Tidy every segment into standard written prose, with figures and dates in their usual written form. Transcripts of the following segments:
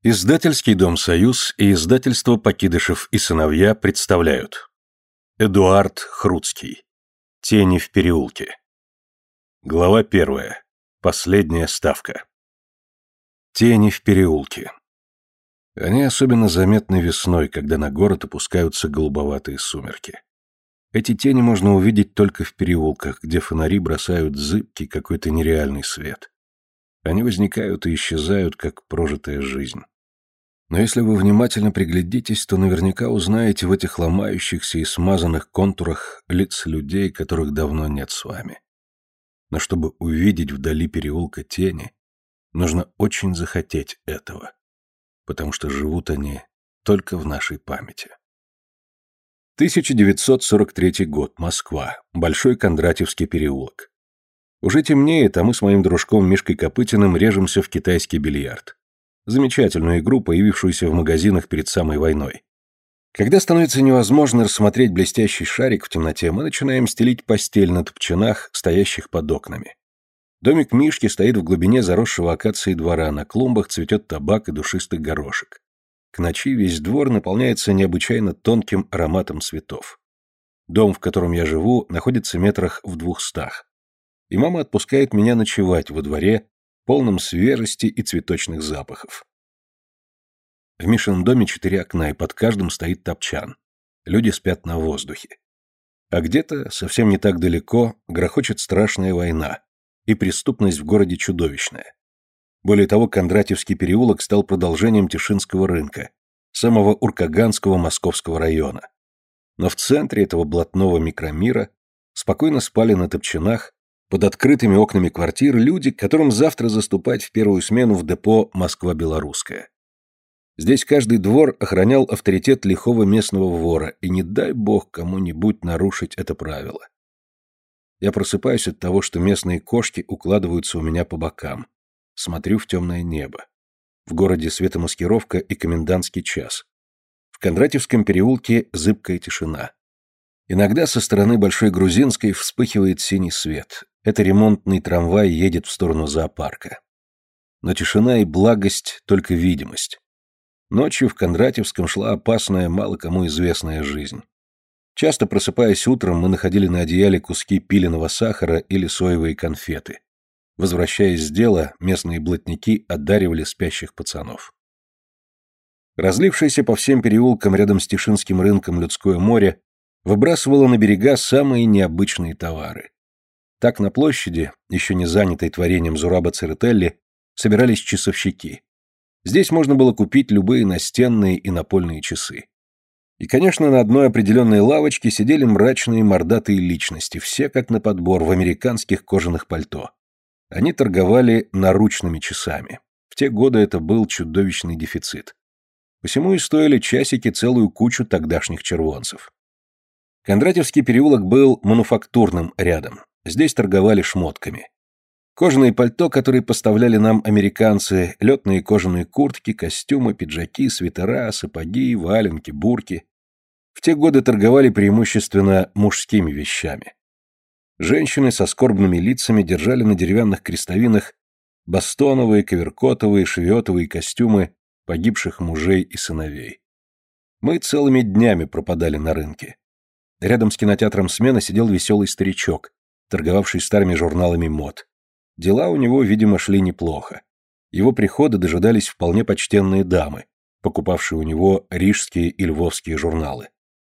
Издательский дом «Союз» и издательство «Покидышев и сыновья» представляют. Эдуард Хруцкий. Тени в переулке. Глава 1. Последняя ставка. Тени в переулке. Они особенно заметны весной, когда на город опускаются голубоватые сумерки. Эти тени можно увидеть только в переулках, где фонари бросают зыбкий какой-то нереальный свет. Они возникают и исчезают, как прожитая жизнь. Но если вы внимательно приглядитесь, то наверняка узнаете в этих ломающихся и смазанных контурах лиц людей, которых давно нет с вами. Но чтобы увидеть вдали переулка тени, нужно очень захотеть этого, потому что живут они только в нашей памяти. 1943 год. Москва. Большой Кондратьевский переулок. Уже темнеет, а мы с моим дружком Мишкой Копытиным режемся в китайский бильярд. Замечательную игру, появившуюся в магазинах перед самой войной. Когда становится невозможно рассмотреть блестящий шарик в темноте, мы начинаем стелить постель на топчанах, стоящих под окнами. Домик Мишки стоит в глубине заросшего акацией двора, на клумбах цветет табак и душистый горошек. К ночи весь двор наполняется необычайно тонким ароматом цветов. Дом, в котором я живу, находится метрах в 200. И мама отпускает меня ночевать во дворе, полном свежести и цветочных запахов. В Мишином доме 4 окна, и под каждым стоит топчан. Люди спят на воздухе. А где-то, совсем не так далеко, грохочет страшная война, и преступность в городе чудовищная. Более того, Кондратьевский переулок стал продолжением Тишинского рынка, самого уркаганского московского района. Но в центре этого блатного микромира спокойно спали на топчанах, под открытыми окнами квартир, люди, которым завтра заступать в первую смену в депо «Москва-Белорусская». Здесь каждый двор охранял авторитет лихого местного вора, и не дай бог кому-нибудь нарушить это правило. Я просыпаюсь от того, что местные кошки укладываются у меня по бокам. Смотрю в темное небо. В городе светомаскировка и комендантский час. В Кондратьевском переулке зыбкая тишина. Иногда со стороны Большой Грузинской вспыхивает синий свет. Это ремонтный трамвай едет в сторону зоопарка. Но тишина и благость — только видимость. Ночью в Кондратьевском шла опасная, мало кому известная жизнь. Часто, просыпаясь утром, мы находили на одеяле куски пиленого сахара или соевые конфеты. Возвращаясь с дела, местные блатники одаривали спящих пацанов. Разлившееся по всем переулкам рядом с Тишинским рынком людское море выбрасывало на берега самые необычные товары. Так на площади, еще не занятой творением Зураба Церетели, собирались часовщики. Здесь можно было купить любые настенные и напольные часы. И, конечно, на одной определенной лавочке сидели мрачные мордатые личности, все как на подбор в американских кожаных пальто. Они торговали наручными часами. В те годы это был чудовищный дефицит. Посему и стоили часики целую кучу тогдашних червонцев. Кондратьевский переулок был мануфактурным рядом. Здесь торговали шмотками. Кожаные пальто, которые поставляли нам американцы, летные кожаные куртки, костюмы, пиджаки, свитера, сапоги, валенки, бурки. В те годы торговали преимущественно мужскими вещами. Женщины со скорбными лицами держали на деревянных крестовинах бастоновые, коверкотовые, шевиотовые костюмы погибших мужей и сыновей. Мы целыми днями пропадали на рынке. Рядом с кинотеатром «Смена» сидел веселый старичок, торговавший старыми журналами мод. Дела у него, видимо, шли неплохо. Его прихода дожидались вполне почтенные дамы, покупавшие у него рижские и львовские журналы.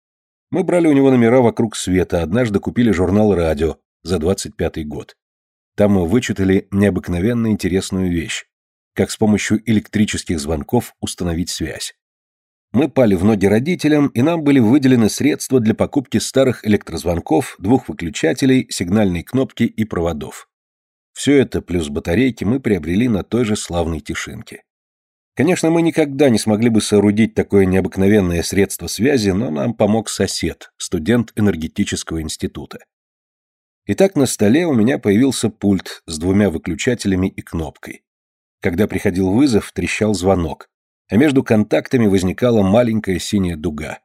Мы брали у него номера «Вокруг света», однажды купили журнал «Радио» за 25-й год. Там мы вычитали необыкновенно интересную вещь, как с помощью электрических звонков установить связь. Мы пали в ноги родителям, и нам были выделены средства для покупки старых электрозвонков, 2 выключателей, сигнальной кнопки и проводов. Все это, плюс батарейки, мы приобрели на той же славной Тишинке. Конечно, мы никогда не смогли бы соорудить такое необыкновенное средство связи, но нам помог сосед, студент энергетического института. Итак, на столе у меня появился пульт с 2 выключателями и кнопкой. Когда приходил вызов, трещал звонок, а между контактами возникала маленькая синяя дуга.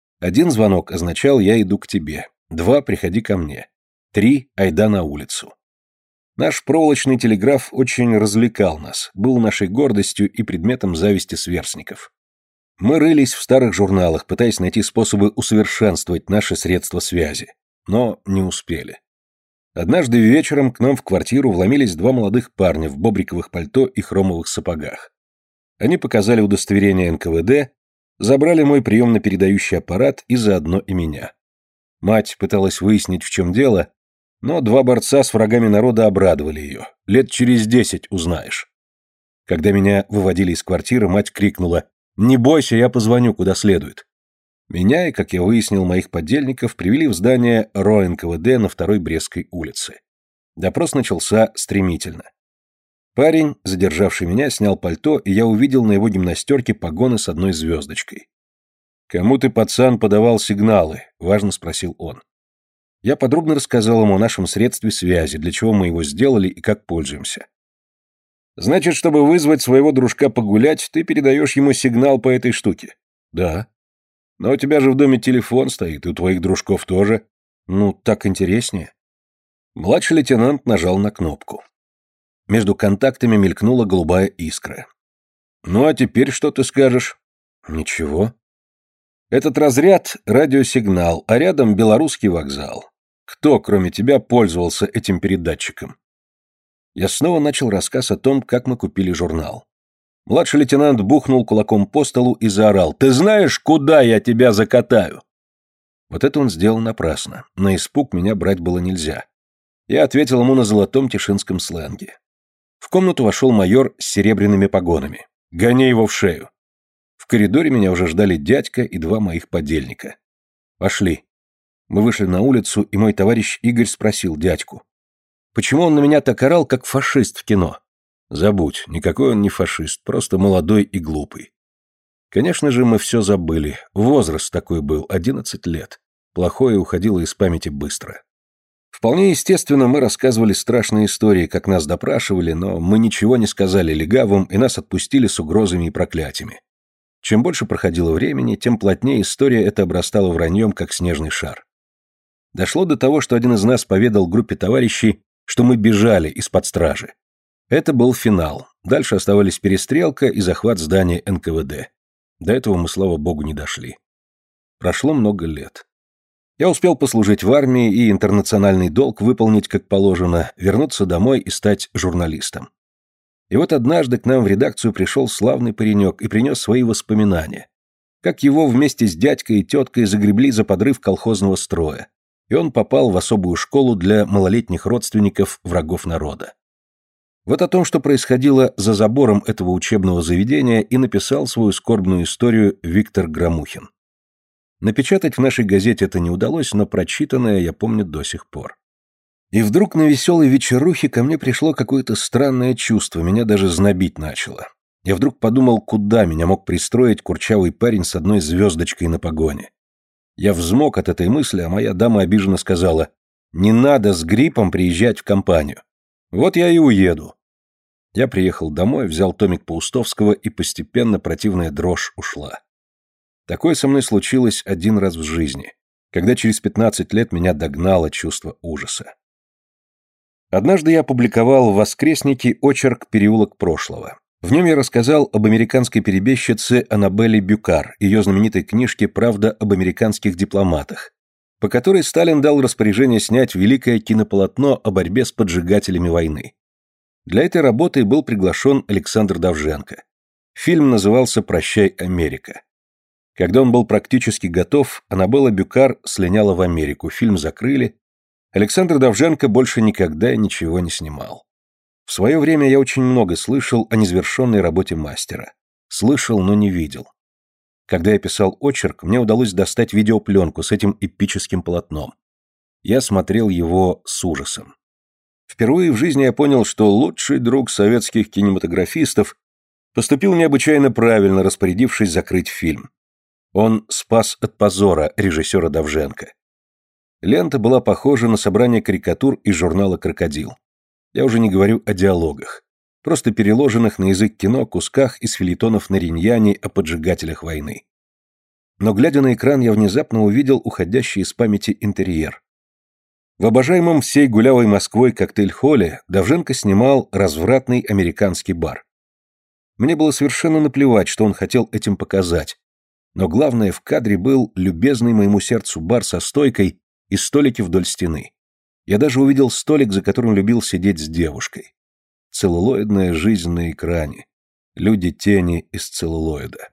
1 звонок означал «я иду к тебе», 2 «приходи ко мне», 3 «айда на улицу». Наш проволочный телеграф очень развлекал нас, был нашей гордостью и предметом зависти сверстников. Мы рылись в старых журналах, пытаясь найти способы усовершенствовать наши средства связи, но не успели. Однажды вечером к нам в квартиру вломились два молодых парня в бобриковых пальто и хромовых сапогах. Они показали удостоверение НКВД, забрали мой приемно-передающий аппарат и заодно и меня. Мать пыталась выяснить, в чем дело, но два борца с врагами народа обрадовали ее. Лет через 10 узнаешь. Когда меня выводили из квартиры, мать крикнула: «Не бойся, я позвоню, куда следует». Меня и, как я выяснил, моих подельников привели в здание РО-НКВД на 2-й Брестской улице. Допрос начался стремительно. Парень, задержавший меня, снял пальто, и я увидел на его гимнастерке погоны с одной звездочкой. «Кому ты, пацан, подавал сигналы?» — важно спросил он. Я подробно рассказал ему о нашем средстве связи, для чего мы его сделали и как пользуемся. «Значит, чтобы вызвать своего дружка погулять, ты передаешь ему сигнал по этой штуке?» «Да». «Но у тебя же в доме телефон стоит, и у твоих дружков тоже». «Ну, так интереснее». Младший лейтенант нажал на кнопку. Между контактами мелькнула голубая искра. «Ну, а теперь что ты скажешь?» «Ничего». «Этот разряд — радиосигнал, а рядом Белорусский вокзал. Кто, кроме тебя, пользовался этим передатчиком?» Я снова начал рассказ о том, как мы купили журнал. Младший лейтенант бухнул кулаком по столу и заорал: «Ты знаешь, куда я тебя закатаю?» Вот это он сделал напрасно. На испуг меня брать было нельзя. Я ответил ему на золотом тишинском сленге. В комнату вошел майор с серебряными погонами. «Гони его в шею». В коридоре меня уже ждали дядька и два моих подельника. «Пошли». Мы вышли на улицу, и мой товарищ Игорь спросил дядьку: «Почему он на меня так орал, как фашист в кино?» «Забудь, никакой он не фашист, просто молодой и глупый». Конечно же, мы все забыли. Возраст такой был, 11 лет. Плохое уходило из памяти быстро. Вполне естественно, мы рассказывали страшные истории, как нас допрашивали, но мы ничего не сказали легавым, и нас отпустили с угрозами и проклятиями. Чем больше проходило времени, тем плотнее история эта обрастала враньем, как снежный шар. Дошло до того, что один из нас поведал группе товарищей, что мы бежали из-под стражи. Это был финал. Дальше оставались перестрелка и захват здания НКВД. До этого мы, слава богу, не дошли. Прошло много лет. Я успел послужить в армии и интернациональный долг выполнить как положено, вернуться домой и стать журналистом. И вот однажды к нам в редакцию пришел славный паренек и принес свои воспоминания. Как его вместе с дядькой и теткой загребли за подрыв колхозного строя, и он попал в особую школу для малолетних родственников врагов народа. Вот о том, что происходило за забором этого учебного заведения, и написал свою скорбную историю Виктор Громухин. Напечатать в нашей газете это не удалось, но прочитанное я помню до сих пор. И вдруг на веселой вечерухе ко мне пришло какое-то странное чувство, меня даже знобить начало. Я вдруг подумал, куда меня мог пристроить курчавый парень с одной звездочкой на погоне. Я взмок от этой мысли, а моя дама обиженно сказала: «Не надо с гриппом приезжать в компанию. Вот я и уеду». Я приехал домой, взял томик Паустовского, и постепенно противная дрожь ушла. Такое со мной случилось один раз в жизни, когда через 15 лет меня догнало чувство ужаса. Однажды я опубликовал в «Воскреснике» очерк «Переулок прошлого». В нем я рассказал об американской перебежчице Аннабелле Бюкар, ее знаменитой книжке «Правда об американских дипломатах», по которой Сталин дал распоряжение снять великое кинополотно о борьбе с поджигателями войны. Для этой работы был приглашен Александр Довженко. Фильм назывался «Прощай, Америка». Когда он был практически готов, Аннабелла Бюкар слиняла в Америку, фильм закрыли. Александр Довженко больше никогда и ничего не снимал. В свое время я очень много слышал о незавершенной работе мастера. Слышал, но не видел. Когда я писал очерк, мне удалось достать видеопленку с этим эпическим полотном. Я смотрел его с ужасом. Впервые в жизни я понял, что лучший друг советских кинематографистов поступил необычайно правильно, распорядившись закрыть фильм. Он спас от позора режиссера Довженко. Лента была похожа на собрание карикатур из журнала «Крокодил». Я уже не говорю о диалогах, просто переложенных на язык кино кусках из фельетонов Нариньяни о поджигателях войны. Но, глядя на экран, я внезапно увидел уходящий из памяти интерьер. В обожаемом всей гулявой Москвой коктейль-холле Довженко снимал развратный американский бар. Мне было совершенно наплевать, что он хотел этим показать, но главное, в кадре был любезный моему сердцу бар со стойкой и столики вдоль стены. Я даже увидел столик, за которым любил сидеть с девушкой. Целлулоидная жизнь на экране. Люди-тени из целлулоида.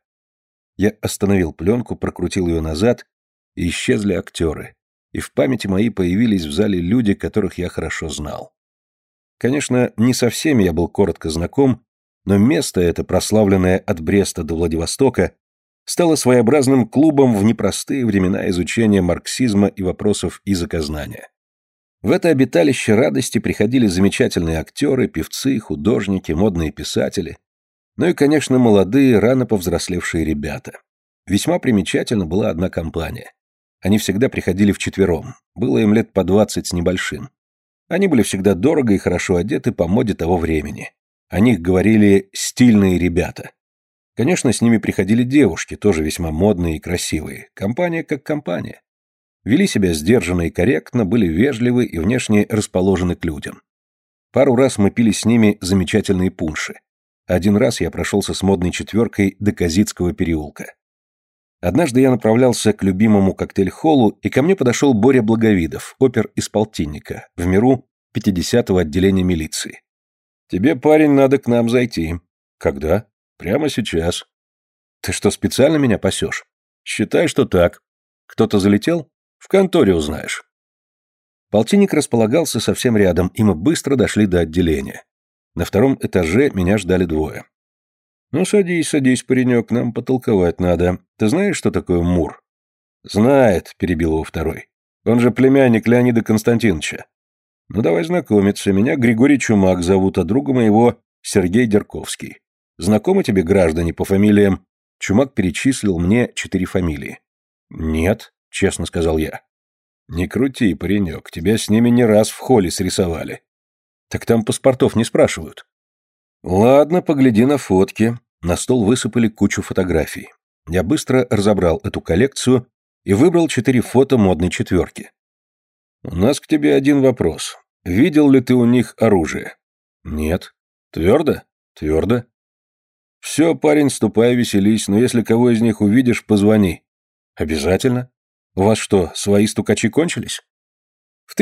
Я остановил пленку, прокрутил ее назад, и исчезли актеры. И в памяти моей появились в зале люди, которых я хорошо знал. Конечно, не со всеми я был коротко знаком, но место это, прославленное от Бреста до Владивостока, стало своеобразным клубом в непростые времена изучения марксизма и вопросов языкознания. В это обиталище радости приходили замечательные актеры, певцы, художники, модные писатели, ну и, конечно, молодые, рано повзрослевшие ребята. Весьма примечательна была одна компания. Они всегда приходили вчетвером, было им лет по 20 с небольшим. Они были всегда дорого и хорошо одеты по моде того времени. О них говорили «стильные ребята». Конечно, с ними приходили девушки, тоже весьма модные и красивые. Компания как компания. Вели себя сдержанно и корректно, были вежливы и внешне расположены к людям. Пару раз мы пили с ними замечательные пунши. Один раз я прошелся с модной четверкой до Казицкого переулка. Однажды я направлялся к любимому коктейль-холлу, и ко мне подошел Боря Благовидов, опер из полтинника, в миру 50-го отделения милиции. «Тебе, парень, надо к нам зайти». «Когда?» «Прямо сейчас». «Ты что, специально меня пасешь?» «Считай, что так». «Кто-то залетел?» «В конторе узнаешь». Полтинник располагался совсем рядом, и мы быстро дошли до отделения. На втором этаже меня ждали двое. «Ну, садись, садись, паренек, нам потолковать надо. Ты знаешь, что такое Мур?» «Знает», — перебил его второй. «Он же племянник Леонида Константиновича». «Ну, давай знакомиться. Меня Григорий Чумак зовут, а друга моего Сергей Дерковский. Знакомы тебе граждане по фамилиям?» Чумак перечислил мне 4 фамилии. «Нет», — честно сказал я. «Не крути, паренек, тебя с ними не раз в холле срисовали». «Так там паспортов не спрашивают». «Ладно, погляди на фотки». На стол высыпали кучу фотографий. Я быстро разобрал эту коллекцию и выбрал 4 фото модной четверки. «У нас к тебе один вопрос. Видел ли ты у них оружие?» «Нет». «Твердо?» «Твердо». «Все, парень, ступай, веселись, но если кого из них увидишь, позвони». «Обязательно. У вас что, свои стукачи кончились?» В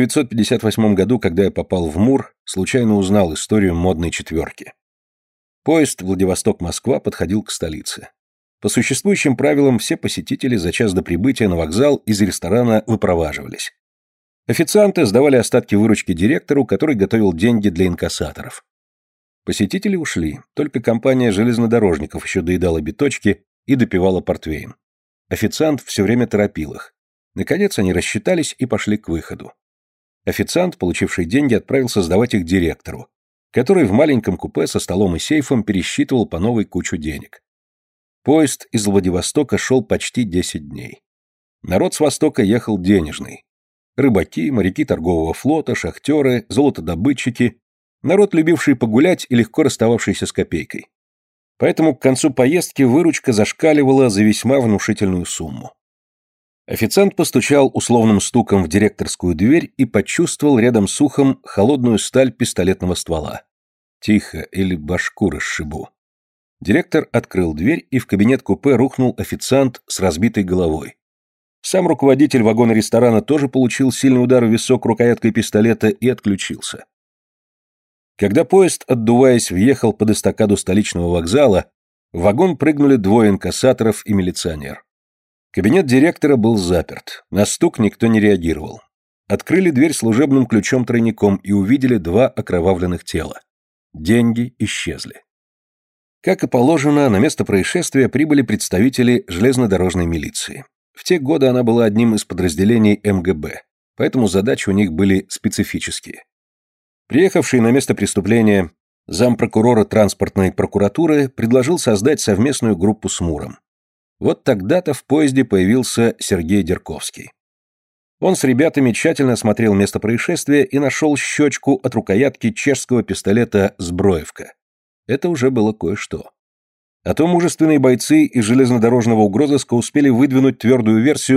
1958 году, когда я попал в МУР, случайно узнал историю модной четверки. Поезд Владивосток-Москва подходил к столице. По существующим правилам все посетители за час до прибытия на вокзал из ресторана выпроваживались. Официанты сдавали остатки выручки директору, который готовил деньги для инкассаторов. Посетители ушли, только компания железнодорожников еще доедала биточки и допивала портвейн. Официант все время торопил их. Наконец они рассчитались и пошли к выходу. Официант, получивший деньги, отправился сдавать их директору, который в маленьком купе со столом и сейфом пересчитывал по новой кучу денег. Поезд из Владивостока шел почти 10 дней. Народ с Востока ехал денежный. Рыбаки, моряки торгового флота, шахтеры, золотодобытчики, народ, любивший погулять и легко расстававшийся с копейкой. Поэтому к концу поездки выручка зашкаливала за весьма внушительную сумму. Официант постучал условным стуком в директорскую дверь и почувствовал рядом с ухом холодную сталь пистолетного ствола. Тихо, или башку расшибу. Директор открыл дверь, и в кабинет-купе рухнул официант с разбитой головой. Сам руководитель вагона-ресторана тоже получил сильный удар в висок рукояткой пистолета и отключился. Когда поезд, отдуваясь, въехал под эстакаду столичного вокзала, в вагон прыгнули 2 инкассаторов и милиционер. Кабинет директора был заперт, на стук никто не реагировал. Открыли дверь служебным ключом-тройником и увидели 2 окровавленных тела. Деньги исчезли. Как и положено, на место происшествия прибыли представители железнодорожной милиции. В те годы она была одним из подразделений МГБ, поэтому задачи у них были специфические. Приехавший на место преступления зампрокурора транспортной прокуратуры предложил создать совместную группу с МУРом. Вот тогда-то в поезде появился Сергей Дерковский. Он с ребятами тщательно осмотрел место происшествия и нашел щечку от рукоятки чешского пистолета «Зброевка». Это уже было кое-что. А то мужественные бойцы из железнодорожного угрозыска успели выдвинуть твердую версию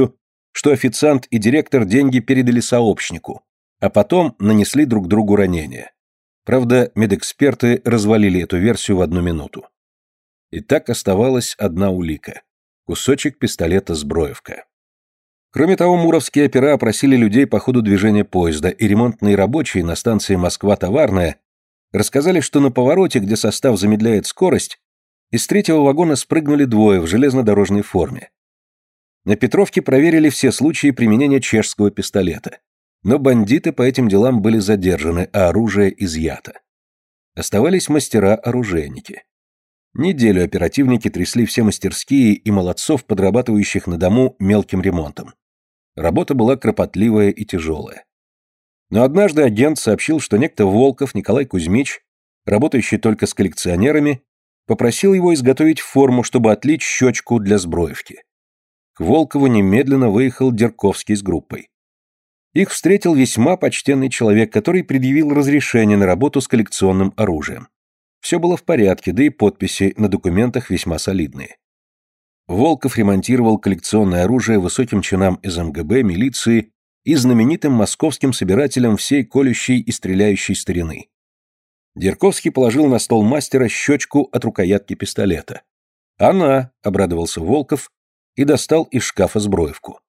что официант и директор деньги передали сообщнику, а потом нанесли друг другу ранения. Правда, медэксперты развалили эту версию в 1 минуту. И так оставалась одна улика – кусочек пистолета Зброевка. Кроме того, муровские опера опросили людей по ходу движения поезда, и ремонтные рабочие на станции Москва-Товарная рассказали, что на повороте, где состав замедляет скорость, из третьего вагона спрыгнули двое в железнодорожной форме. На Петровке проверили все случаи применения чешского пистолета, но бандиты по этим делам были задержаны, а оружие изъято. Оставались мастера-оружейники. Неделю оперативники трясли все мастерские и молодцов, подрабатывающих на дому мелким ремонтом. Работа была кропотливая и тяжелая. Но однажды агент сообщил, что некто Волков Николай Кузьмич, работающий только с коллекционерами, попросил его изготовить форму, чтобы отлить щечку для Зброевки. К Волкову немедленно выехал Дерковский с группой. Их встретил весьма почтенный человек, который предъявил разрешение на работу с коллекционным оружием. Все было в порядке, да и подписи на документах весьма солидные. Волков ремонтировал коллекционное оружие высоким чинам из МГБ, милиции и знаменитым московским собирателям всей колющей и стреляющей старины. Дерковский положил на стол мастера щечку от рукоятки пистолета. «Она!» — обрадовался Волков и достал из шкафа Зброевку.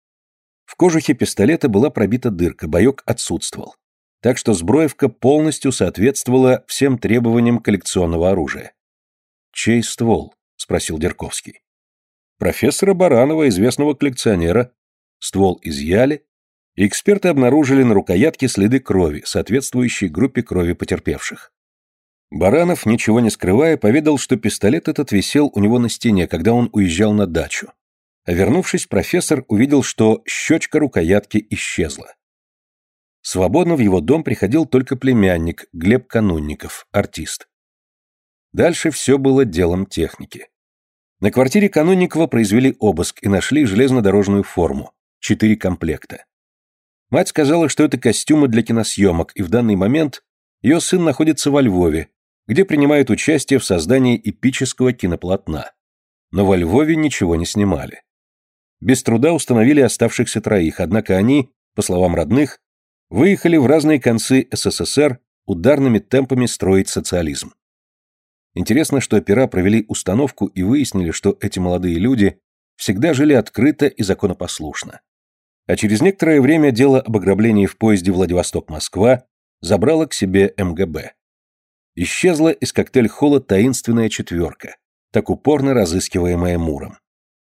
В кожухе пистолета была пробита дырка, боек отсутствовал. Так что Зброевка полностью соответствовала всем требованиям коллекционного оружия. «Чей ствол?» — спросил Дерковский. «Профессора Баранова, известного коллекционера. Ствол изъяли, и эксперты обнаружили на рукоятке следы крови, соответствующие группе крови потерпевших. Баранов, ничего не скрывая, поведал, что пистолет этот висел у него на стене, когда он уезжал на дачу. А вернувшись, профессор увидел, что щечка рукоятки исчезла. Свободно в его дом приходил только племянник, Глеб Канунников, артист. Дальше все было делом техники. На квартире Канунникова произвели обыск и нашли железнодорожную форму, 4 комплекта. Мать сказала, что это костюмы для киносъемок, и в данный момент ее сын находится во Львове, где принимает участие в создании эпического кинополотна. Но во Львове ничего не снимали. Без труда установили оставшихся 3, однако они, по словам родных, выехали в разные концы СССР ударными темпами строить социализм. Интересно, что опера провели установку и выяснили, что эти молодые люди всегда жили открыто и законопослушно. А через некоторое время дело об ограблении в поезде Владивосток-Москва забрало к себе МГБ. Исчезла из коктейль-холла таинственная 4, так упорно разыскиваемая Муром.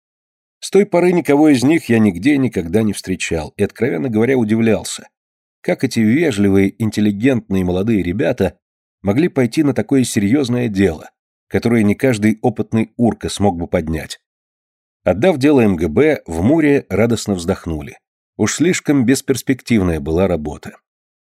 С той поры никого из них я нигде никогда не встречал и, откровенно говоря, удивлялся, как эти вежливые, интеллигентные молодые ребята могли пойти на такое серьезное дело, которое не каждый опытный урка смог бы поднять. Отдав дело МГБ, в Муре радостно вздохнули. Уж слишком бесперспективная была работа.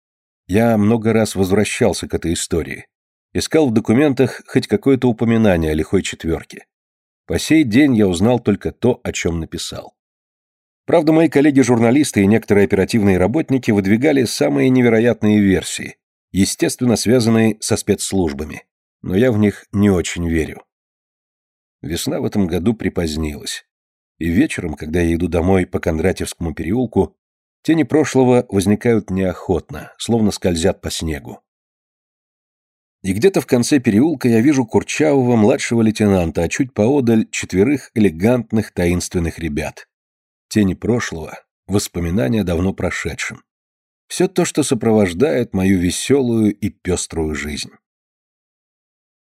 Я много раз возвращался к этой истории. Искал в документах хоть какое-то упоминание о лихой 4. По сей день я узнал только то, о чем написал. Правда, мои коллеги-журналисты и некоторые оперативные работники выдвигали самые невероятные версии, естественно, связанные со спецслужбами, но я в них не очень верю. Весна в этом году припозднилась, и вечером, когда я иду домой по Кондратьевскому переулку, тени прошлого возникают неохотно, словно скользят по снегу. И где-то в конце переулка я вижу курчавого младшего лейтенанта, а чуть поодаль 4 элегантных таинственных ребят. Тени прошлого, воспоминания о давно прошедшем. Все то, что сопровождает мою веселую и пеструю жизнь.